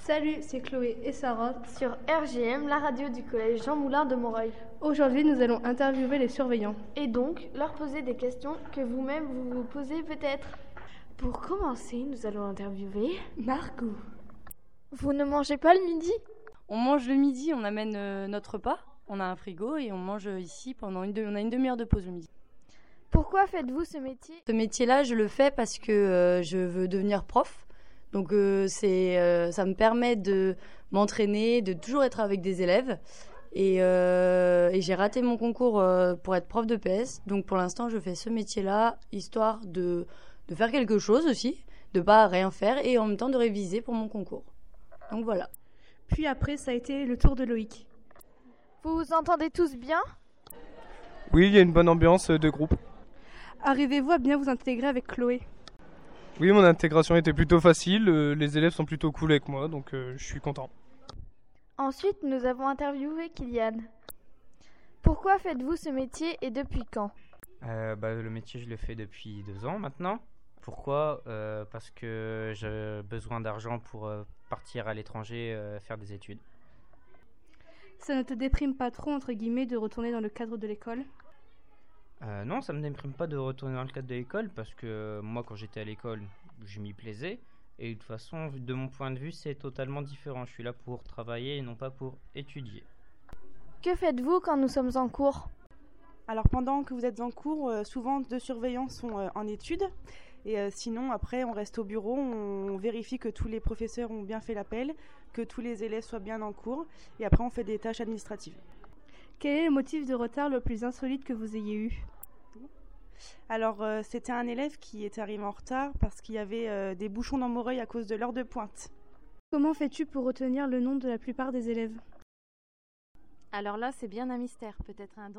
Salut, c'est Chloé et Sarah sur RGM, la radio du collège Jean Moulin de Montreuil. Aujourd'hui, nous allons interviewer les surveillants. Et donc, leur poser des questions que vous-même vous posez peut-être. Pour commencer, nous allons interviewer Margot. Vous ne mangez pas le midi ? On mange le midi, on amène notre repas, on a un frigo et on mange ici on a une demi-heure de pause le midi. Pourquoi faites-vous ce métier ? Ce métier-là, je le fais parce que je veux devenir prof. Donc ça me permet de m'entraîner, de toujours être avec des élèves. Et j'ai raté mon concours pour être prof de PS. Donc pour l'instant, je fais ce métier-là, histoire de faire quelque chose aussi, de pas rien faire et en même temps de réviser pour mon concours. Donc voilà. Puis après, ça a été le tour de Loïc. Vous vous entendez tous bien ? Oui, il y a une bonne ambiance de groupe. Arrivez-vous à bien vous intégrer avec Chloé ? Oui, mon intégration était plutôt facile, les élèves sont plutôt cool avec moi, donc je suis content. Ensuite, nous avons interviewé Kylian. Pourquoi faites-vous ce métier et depuis quand ? Le métier, je le fais depuis 2 ans maintenant. Pourquoi ? Parce que j'ai besoin d'argent pour partir à l'étranger faire des études. Ça ne te déprime pas trop, entre guillemets, de retourner dans le cadre de l'école ? Non, ça me déprime pas de retourner dans le cadre de l'école parce que moi, quand j'étais à l'école, je m'y plaisais. Et de toute façon, de mon point de vue, c'est totalement différent. Je suis là pour travailler et non pas pour étudier. Que faites-vous quand nous sommes en cours ? Alors pendant que vous êtes en cours, souvent 2 surveillants sont en études. Et sinon, après, on reste au bureau, on vérifie que tous les professeurs ont bien fait l'appel, que tous les élèves soient bien en cours. Et après, on fait des tâches administratives. Quel est le motif de retard le plus insolite que vous ayez eu ? Alors, c'était un élève qui était arrivé en retard parce qu'il y avait des bouchons dans Montreuil à cause de l'heure de pointe. Comment fais-tu pour retenir le nom de la plupart des élèves ? Alors là, c'est bien un mystère. Peut-être un don ?